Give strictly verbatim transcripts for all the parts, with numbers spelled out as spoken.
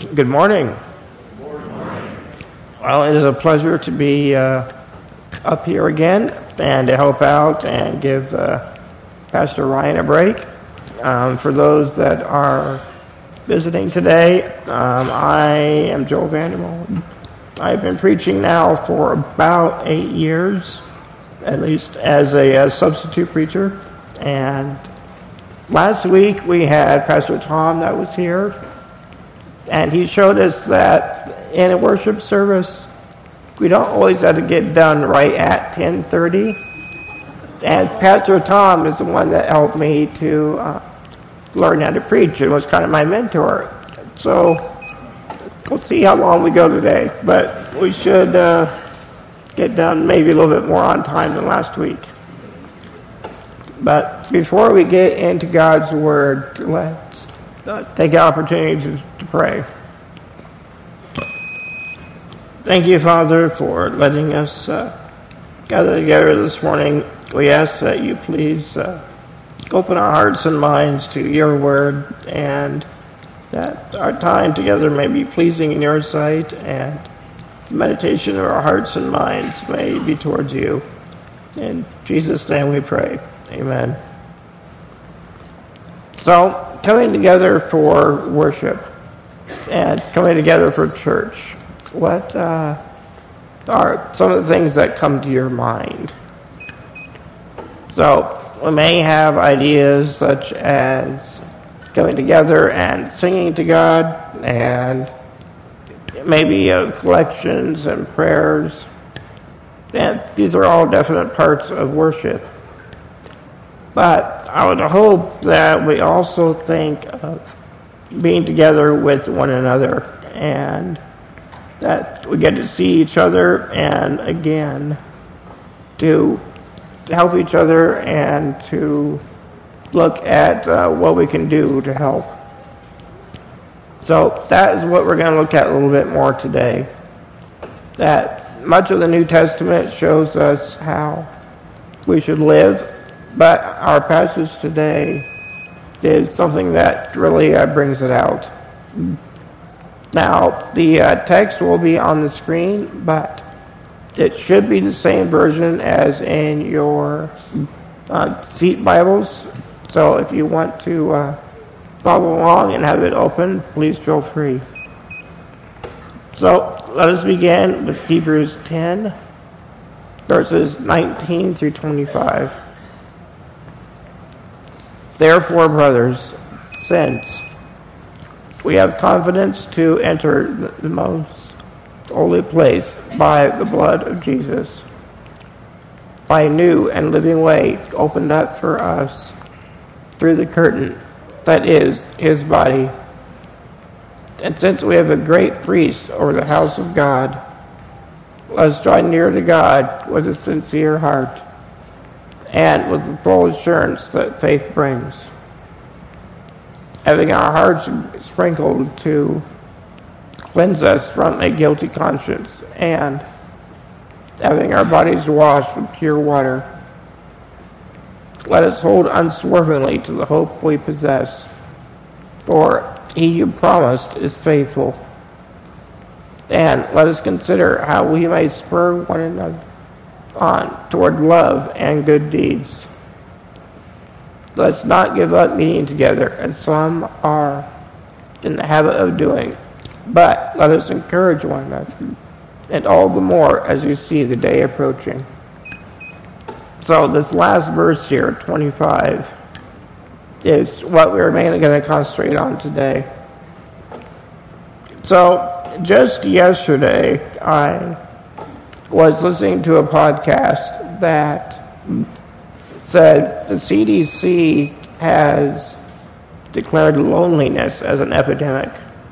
Good morning. Good morning. Well, it is a pleasure to be uh, up here again and to help out and give uh, Pastor Ryan a break. Um, for those that are visiting today, um, I am Joel Vandermolen. I've been preaching now for about eight years, at least as a, a substitute preacher. And last week we had Pastor Tom that was here. And he showed us that in a worship service, we don't always have to get done right at ten thirty. And Pastor Tom is the one that helped me to uh, learn how to preach and was kind of my mentor. So we'll see how long we go today. But we should uh, get done maybe a little bit more on time than last week. But before we get into God's Word, let's Uh, take the opportunity to, to pray. Thank you, Father, for letting us uh, gather together this morning. We ask that you please uh, open our hearts and minds to your word, and that our time together may be pleasing in your sight, and the meditation of our hearts and minds may be towards you. In Jesus' name we pray. Amen. So, coming together for worship and coming together for church, what uh, are some of the things that come to your mind? So, we may have ideas such as coming together and singing to God, and maybe uh, collections and prayers. And these are all definite parts of worship. But I would hope that we also think of being together with one another, and that we get to see each other, and again, to help each other and to look at uh, what we can do to help. So that is what we're going to look at a little bit more today. That much of the New Testament shows us how we should live. But our passage today is something that really uh, brings it out. Now, the uh, text will be on the screen, but it should be the same version as in your uh, seat Bibles. So if you want to uh, follow along and have it open, please feel free. So let us begin with Hebrews ten, verses nineteen through twenty-five. Therefore, brothers, since we have confidence to enter the most holy place by the blood of Jesus, by a new and living way opened up for us through the curtain that is his body, and since we have a great priest over the house of God, let us draw near to God with a sincere heart, and with the full assurance that faith brings, having our hearts sprinkled to cleanse us from a guilty conscience, and having our bodies washed with pure water, let us hold unswervingly to the hope we possess, for he who promised is faithful. And let us consider how we may spur one another on toward love and good deeds. Let's not give up meeting together, as some are in the habit of doing, but let us encourage one another, and all the more as you see the day approaching. So this last verse here, twenty-five, is what we're mainly going to concentrate on today. So just yesterday, I was listening to a podcast that said the C D C has declared loneliness as an epidemic.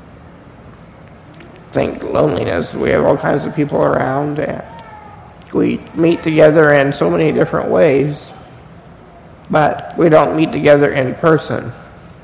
Think loneliness. We have all kinds of people around, and we meet together in so many different ways, but we don't meet together in person.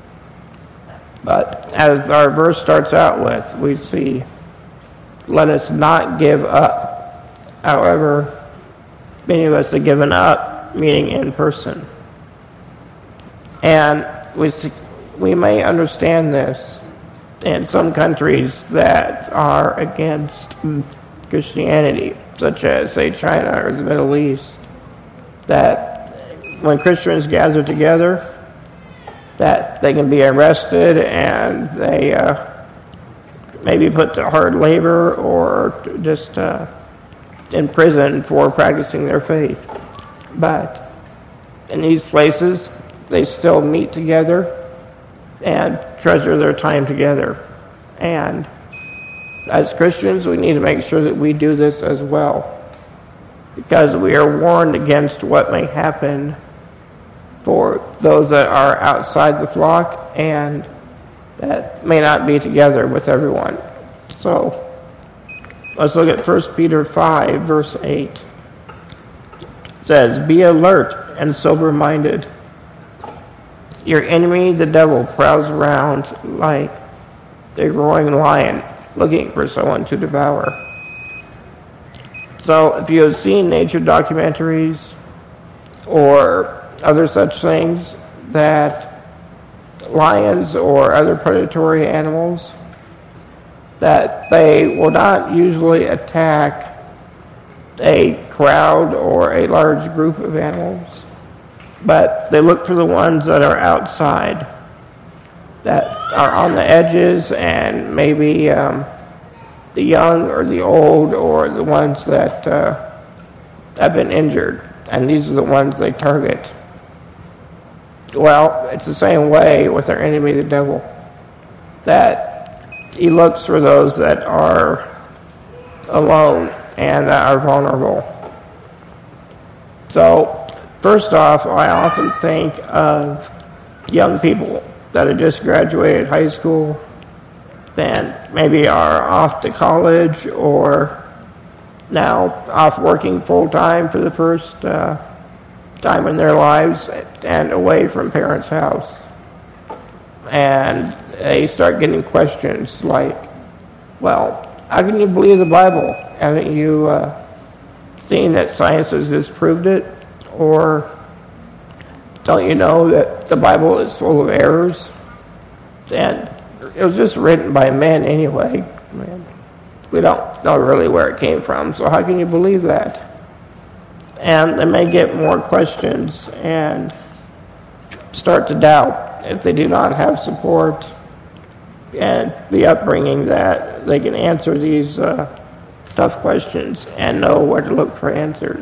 But as our verse starts out with, we see, let us not give up. However, many of us have given up meeting in person. And we see, we may understand this in some countries that are against Christianity, such as, say, China or the Middle East, that when Christians gather together, that they can be arrested and they uh, may be put to hard labor or just uh, in prison for practicing their faith. But in these places, they still meet together and treasure their time together. And as Christians, we need to make sure that we do this as well, because we are warned against what may happen for those that are outside the flock and that may not be together with everyone. So let's look at First Peter five, verse eight. It says, "Be alert and sober-minded. Your enemy, the devil, prowls around like a roaring lion, looking for someone to devour." So if you have seen nature documentaries or other such things, that lions or other predatory animals, that they will not usually attack a crowd or a large group of animals, but they look for the ones that are outside, that are on the edges, and maybe um, the young or the old or the ones that uh, have been injured, and these are the ones they target. Well, it's the same way with our enemy, the devil, that he looks for those that are alone and that are vulnerable. So, first off, I often think of young people that have just graduated high school and maybe are off to college or now off working full-time for the first uh, time in their lives and away from parents' house. And they start getting questions like, well, how can you believe the Bible? Haven't you uh, seen that science has disproved it? Or don't you know that the Bible is full of errors? And it was just written by men anyway. Man, we don't know really where it came from, so how can you believe that? And they may get more questions and start to doubt if they do not have support and the upbringing that they can answer these uh, tough questions and know where to look for answers.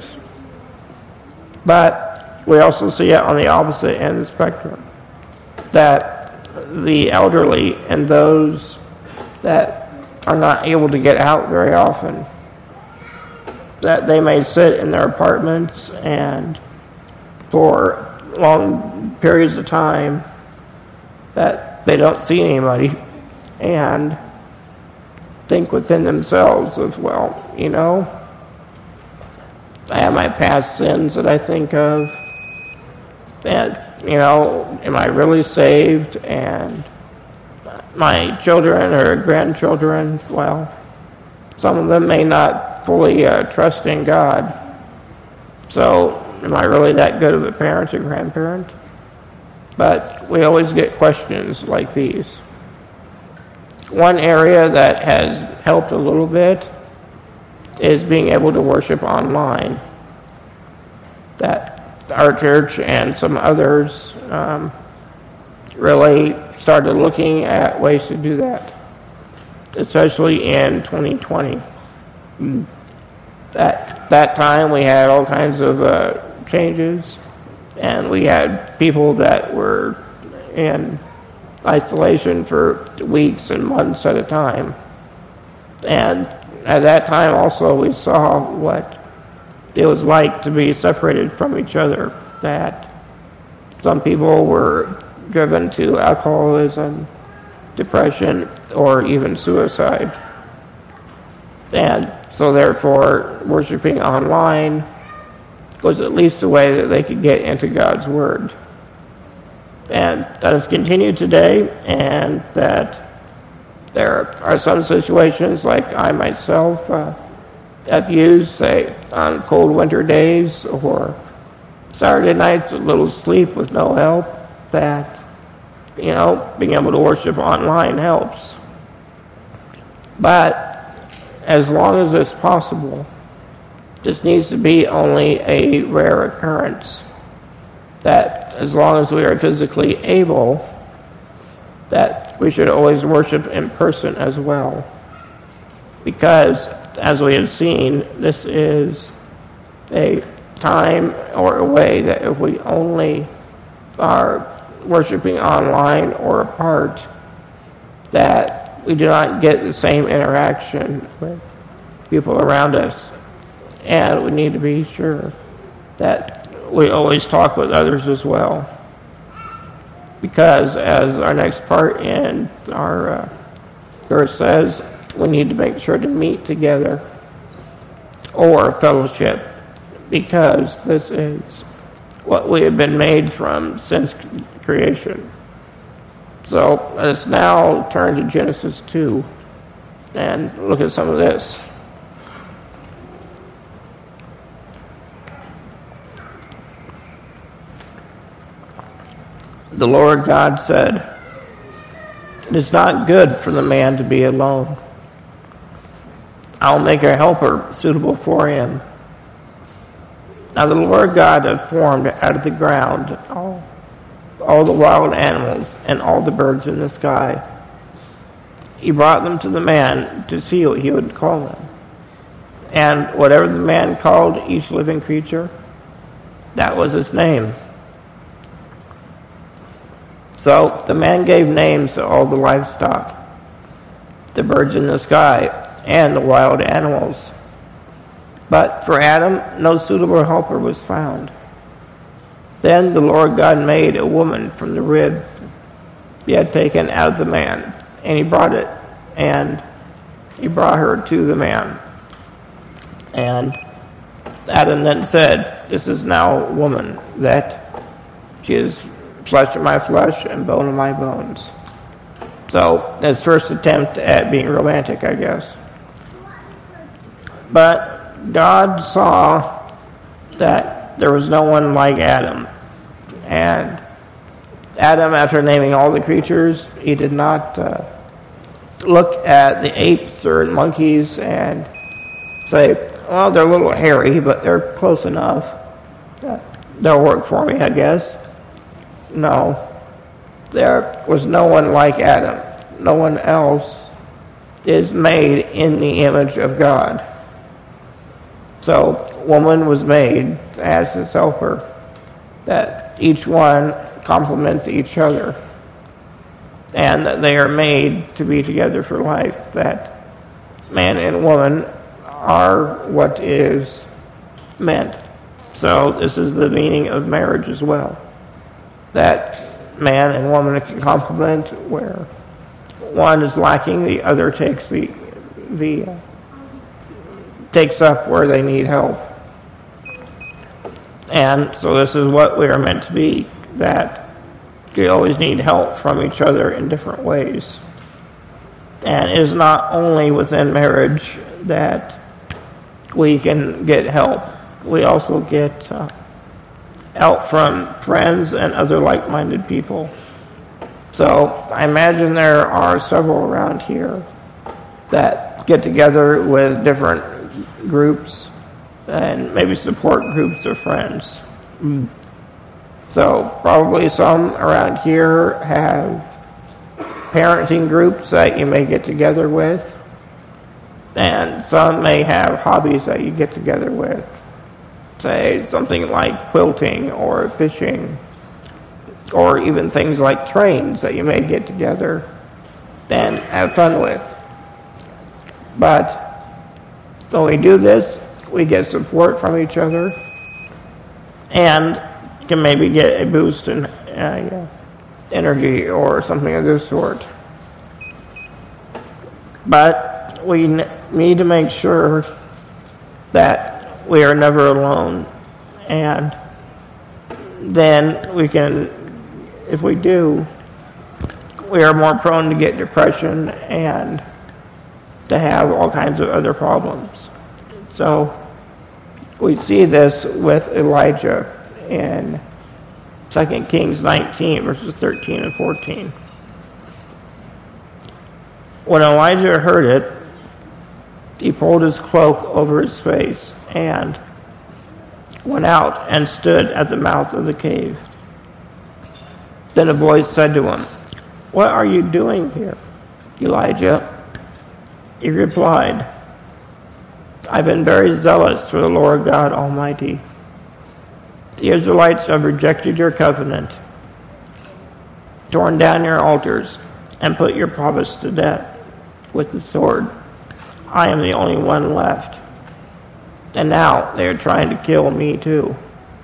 But we also see it on the opposite end of the spectrum, that the elderly and those that are not able to get out very often, that they may sit in their apartments and for long periods of time that they don't see anybody and think within themselves of, well, you know, I have my past sins that I think of, and, you know, am I really saved? And my children or grandchildren, well, some of them may not fully uh, trust in God. So, am I really that good of a parent or grandparent? But we always get questions like these. One area that has helped a little bit is being able to worship online. That our church and some others um, really started looking at ways to do that, especially in twenty twenty. At that time, we had all kinds of uh, changes, and we had people that were in isolation for weeks and months at a time. And at that time also we saw what it was like to be separated from each other, that some people were driven to alcoholism, depression, or even suicide. And so therefore, worshiping online was at least a way that they could get into God's Word. And that has continued today, and that there are some situations like I myself uh, have used, say, on cold winter days or Saturday nights with little sleep with no help, that, you know, being able to worship online helps. But as long as it's possible, this needs to be only a rare occurrence. That as long as we are physically able, that we should always worship in person as well. Because, as we have seen, this is a time or a way that if we only are worshiping online or apart, that we do not get the same interaction with people around us. And we need to be sure that we always talk with others as well. Because as our next part in our uh, verse says, we need to make sure to meet together or fellowship, because this is what we have been made from since creation. So let's now turn to Genesis two and look at some of this. The Lord God said, "It is not good for the man to be alone. I'll make a helper suitable for him." Now the Lord God had formed out of the ground all, all the wild animals and all the birds in the sky. He brought them to the man to see what he would call them. And whatever the man called each living creature, that was its name. So the man gave names to all the livestock, the birds in the sky, and the wild animals. But for Adam, no suitable helper was found. Then the Lord God made a woman from the rib he had taken out of the man, and he brought it, and he brought her to the man. And Adam then said, "This is now a woman, that she is flesh of my flesh and bone of my bones." So, his first attempt at being romantic, I guess. But God saw that there was no one like Adam. And Adam, after naming all the creatures, he did not uh, look at the apes or monkeys and say, "Well, they're a little hairy, but they're close enough. They'll work for me, I guess." No, there was no one like Adam. No one else is made in the image of God. So, woman was made as his helper, that each one complements each other, and that they are made to be together for life, that man and woman are what is meant. So, this is the meaning of marriage as well, that man and woman can complement where one is lacking, the other takes the the uh, takes up where they need help. And so this is what we are meant to be, that we always need help from each other in different ways. And it is not only within marriage that we can get help. We also get uh, help from friends and other like-minded people. So I imagine there are several around here that get together with different groups and maybe support groups of friends. Mm. So probably some around here have parenting groups that you may get together with, and some may have hobbies that you get together with. Say something like quilting or fishing, or even things like trains that you may get together and have fun with. But when we do this, we get support from each other and can maybe get a boost in uh, energy or something of this sort. But we need to make sure that we are never alone, and then we can, if we do, we are more prone to get depression and to have all kinds of other problems. So we see this with Elijah in Second Kings nineteen, verses thirteen and fourteen. When Elijah heard it, he pulled his cloak over his face and went out and stood at the mouth of the cave. Then a voice said to him, "What are you doing here, Elijah?" He replied, "I've been very zealous for the Lord God Almighty. The Israelites have rejected your covenant, torn down your altars, and put your prophets to death with the sword. I am the only one left. And now they are trying to kill me too."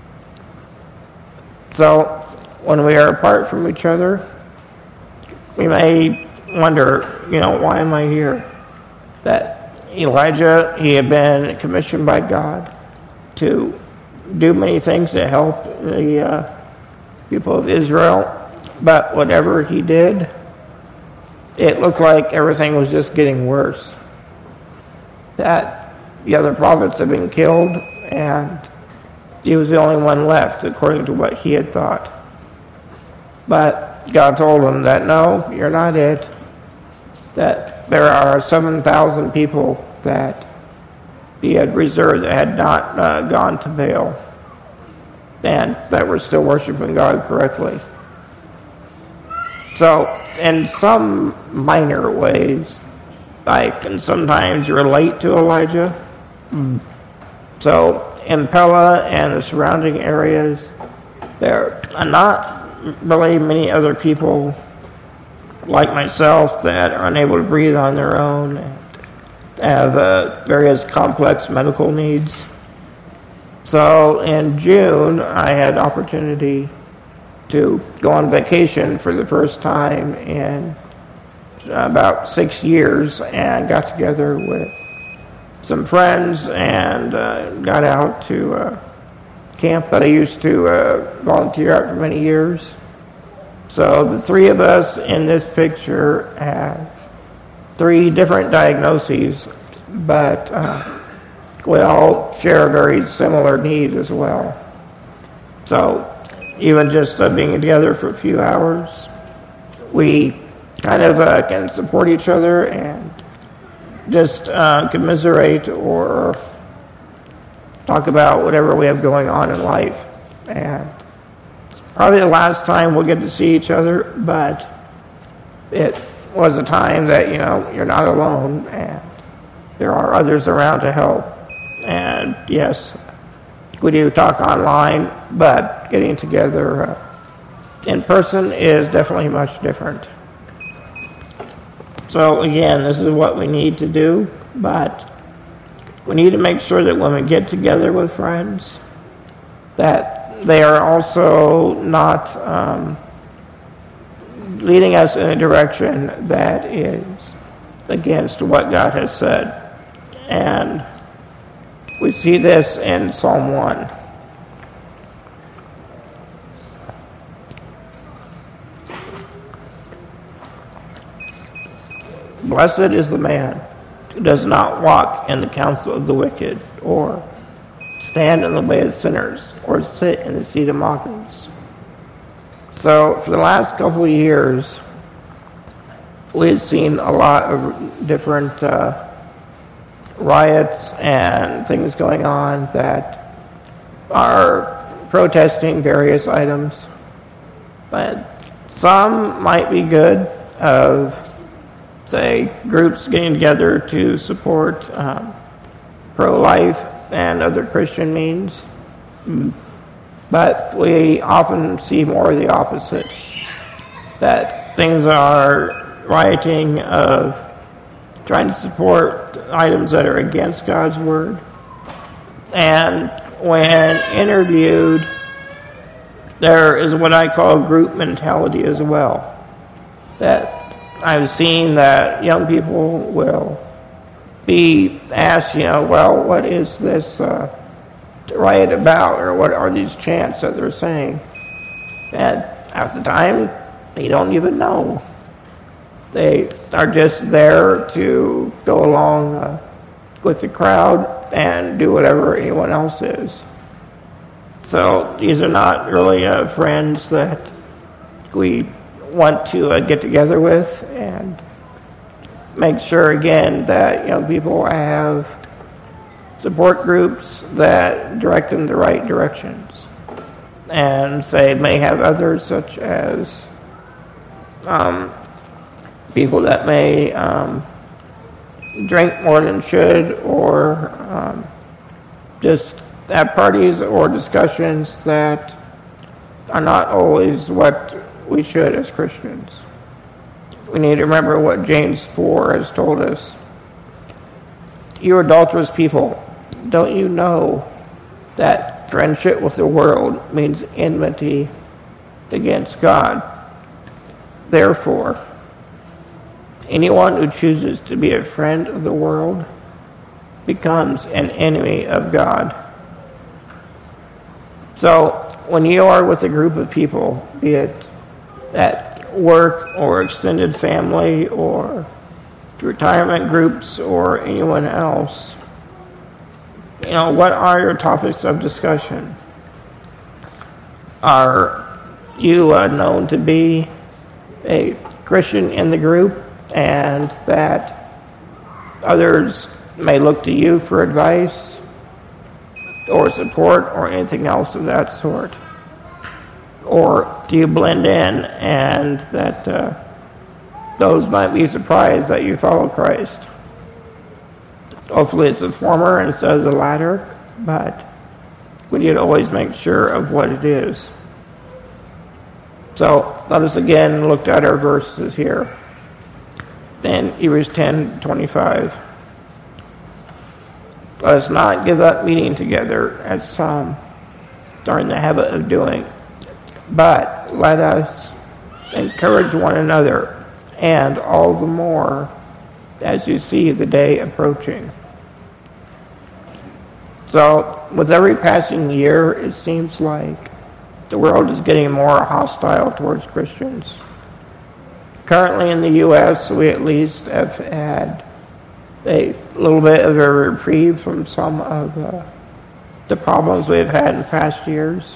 So, when we are apart from each other, we may wonder, you know, why am I here? That Elijah, he had been commissioned by God to do many things to help the uh, people of Israel, but whatever he did, it looked like everything was just getting worse. That the other prophets had been killed, and he was the only one left, according to what he had thought. But God told him that, no, you're not it. That there are seven thousand people that he had reserved that had not uh, gone to Baal, and that were still worshiping God correctly. So, in some minor ways, I can sometimes relate to Elijah. Mm. So, in Pella and the surrounding areas, there are not really many other people like myself that are unable to breathe on their own and have uh, various complex medical needs. So in June, I had opportunity to go on vacation for the first time in about six years and got together with some friends and uh, got out to uh, camp that I used to uh, volunteer at for many years. So the three of us in this picture have three different diagnoses, but uh, we all share a very similar need as well. So even just uh, being together for a few hours, we kind of uh, can support each other and just uh, commiserate or talk about whatever we have going on in life. And it's probably the last time we'll get to see each other, but it was a time that, you know, you're not alone and there are others around to help. And yes, we do talk online, but getting together uh, in person is definitely much different. So again, this is what we need to do, but we need to make sure that when we get together with friends, that they are also not um, leading us in a direction that is against what God has said. And we see this in Psalm one. Blessed is the man who does not walk in the counsel of the wicked, or stand in the way of sinners, or sit in the seat of mockers. So for the last couple of years, we've seen a lot of different uh, riots and things going on that are protesting various items. But some might be good of, say, groups getting together to support um, pro-life and other Christian means. But we often see more of the opposite, that things are rioting of trying to support items that are against God's word. And when interviewed, there is what I call group mentality as well. That I've seen that young people will be asked, you know, well, what is this uh, riot about, or what are these chants that they're saying? And at the time, they don't even know. They are just there to go along uh, with the crowd and do whatever anyone else is. So these are not really uh, friends that we want to uh, get together with, and make sure again that young people have support groups that direct them the right directions. And they may have others such as um, people that may um, drink more than should, or um, just have parties or discussions that are not always what we should as Christians. We need to remember what James four has told us. You adulterous people, don't you know that friendship with the world means enmity against God? Therefore, anyone who chooses to be a friend of the world becomes an enemy of God. So, when you are with a group of people, be it at work or extended family or retirement groups or anyone else, you know, what are your topics of discussion? Are you uh, known to be a Christian in the group, and that others may look to you for advice or support or anything else of that sort? Or do you blend in and that uh, those might be surprised that you follow Christ? Hopefully it's the former instead of the latter, but we need to always make sure of what it is. So let us again look at our verses here. In Hebrews ten twenty-five. Let us not give up meeting together, as some are in the habit of doing, but let us encourage one another, and all the more as you see the day approaching. So, with every passing year, it seems like the world is getting more hostile towards Christians. Currently in the U S, we at least have had a little bit of a reprieve from some of uh, the problems we've had in past years.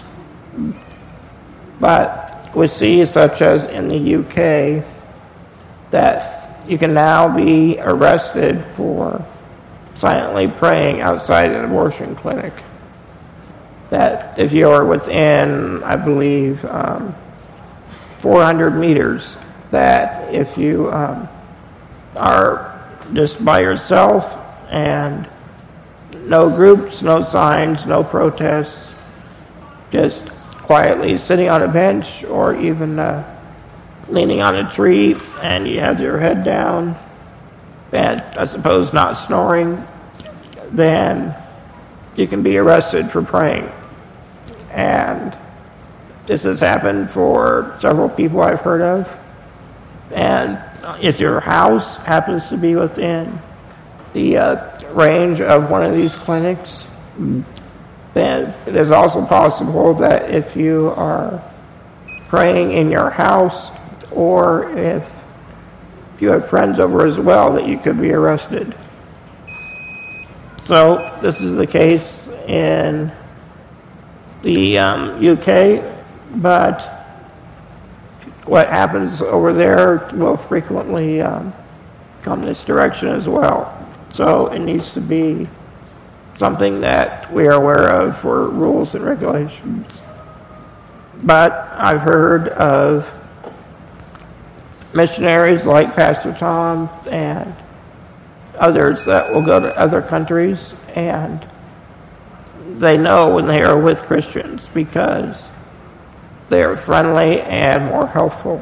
But we see, such as in the U K, that you can now be arrested for silently praying outside an abortion clinic. That if you're within, I believe, um, four hundred meters, that if you um, are just by yourself and no groups, no signs, no protests, just quietly sitting on a bench or even uh, leaning on a tree, and you have your head down and I suppose not snoring, then you can be arrested for praying. And this has happened for several people I've heard of. And if your house happens to be within the uh, range of one of these clinics, then it is also possible that if you are praying in your house, or if you have friends over as well, that you could be arrested. So this is the case in the um, U K, but what happens over there will frequently um, come this direction as well. So it needs to be something that we are aware of for rules and regulations. But I've heard of missionaries like Pastor Tom and others that will go to other countries, and they know when they are with Christians because they are friendly and more helpful.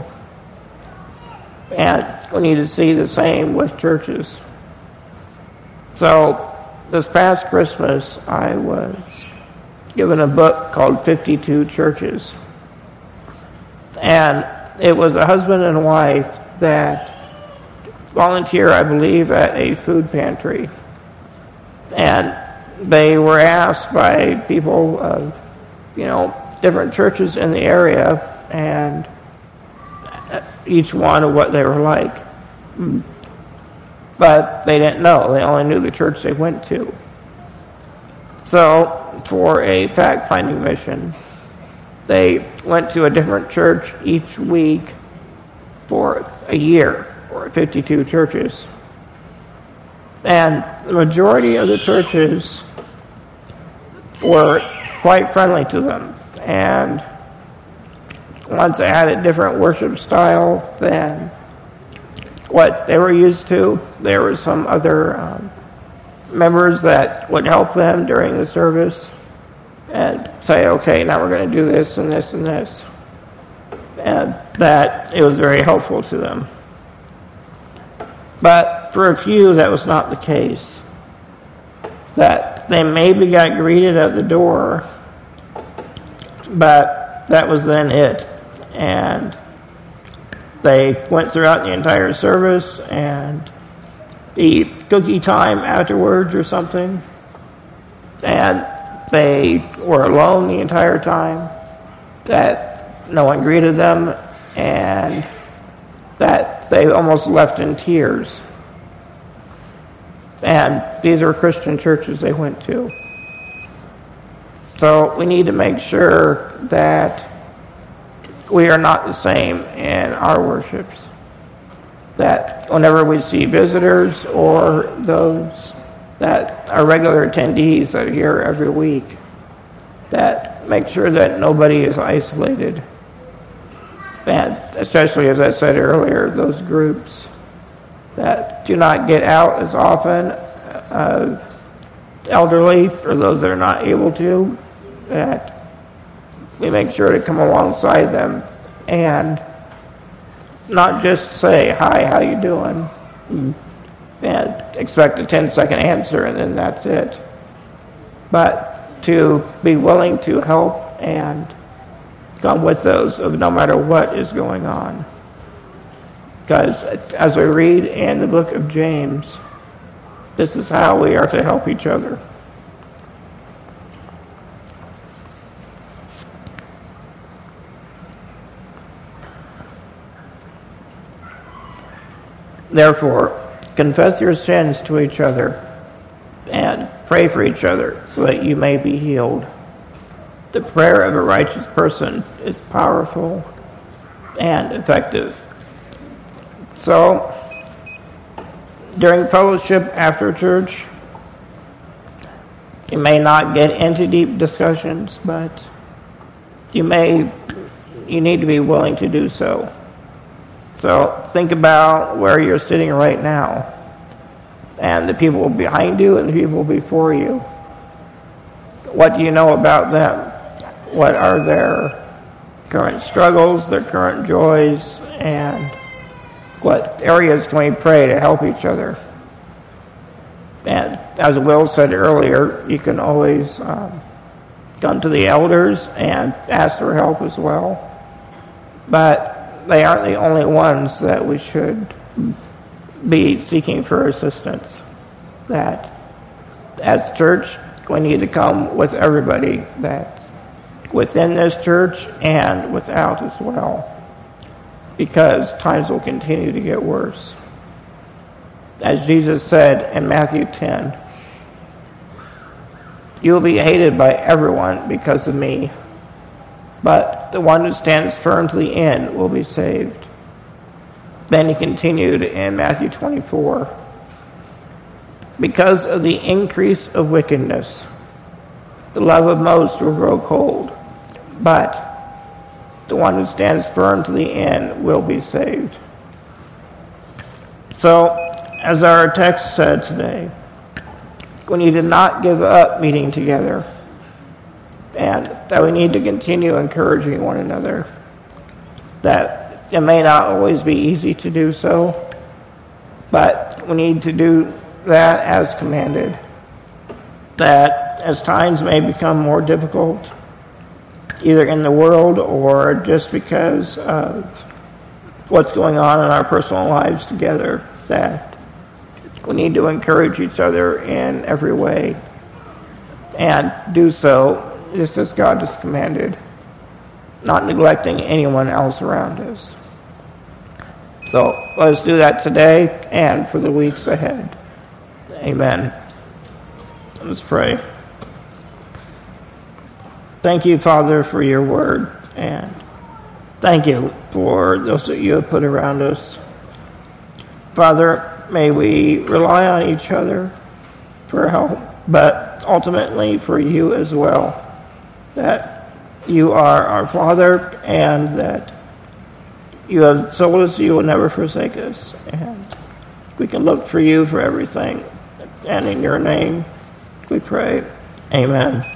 And we need to see the same with churches. So this past Christmas, I was given a book called fifty-two Churches. And it was a husband and wife that volunteer, I believe, at a food pantry. And they were asked by people of, you know, different churches in the area, and each one of what they were like. But they didn't know. They only knew the church they went to. So, for a fact-finding mission, they went to a different church each week for a year, or fifty-two churches. And the majority of the churches were quite friendly to them. And once they had a different worship style than what they were used to, there were some other um, members that would help them during the service and say, okay, now we're going to do this and this and this. And that it was very helpful to them. But for a few, that was not the case. That they maybe got greeted at the door, but that was then it. And they went throughout the entire service and eat cookie time afterwards or something. And they were alone the entire time. That no one greeted them, and that they almost left in tears. And these are Christian churches they went to. So we need to make sure that we are not the same in our worships. That whenever we see visitors or those that are regular attendees that are here every week, that make sure that nobody is isolated. And especially, as I said earlier, those groups that do not get out as often, uh, elderly, or those that are not able to, that we make sure to come alongside them and not just say, hi, how you doing? And expect a ten-second answer and then that's it. But to be willing to help and come with those no matter what is going on. Because as we read in the book of James, this is how we are to help each other. Therefore, confess your sins to each other and pray for each other so that you may be healed. The prayer of a righteous person is powerful and effective. So, during fellowship after church, you may not get into deep discussions, but you may, you need to be willing to do so. So think about where you're sitting right now, and the people behind you and the people before you. What do you know about them? What are their current struggles, their current joys, and what areas can we pray to help each other? And as Will said earlier, you can always um, come to the elders and ask for help as well. But they aren't the only ones that we should be seeking for assistance. That as church, we need to come with everybody that's within this church and without as well, because times will continue to get worse. As Jesus said in Matthew ten, you will be hated by everyone because of me, but the one who stands firm to the end will be saved. Then he continued in Matthew twenty-four, because of the increase of wickedness, the love of most will grow cold, but the one who stands firm to the end will be saved. So, as our text said today, we need to not give up meeting together, and that we need to continue encouraging one another. That it may not always be easy to do so, but we need to do that as commanded. That as times may become more difficult, either in the world or just because of what's going on in our personal lives together, that we need to encourage each other in every way and do so just as God has commanded, not neglecting anyone else around us. So let us do that today and for the weeks ahead. Amen. Let's pray. Thank you, Father, for your word, and thank you for those that you have put around us. Father, may we rely on each other for help, but ultimately for you as well, that you are our Father and that you have told us you will never forsake us, and we can look for you for everything. And in your name we pray. Amen.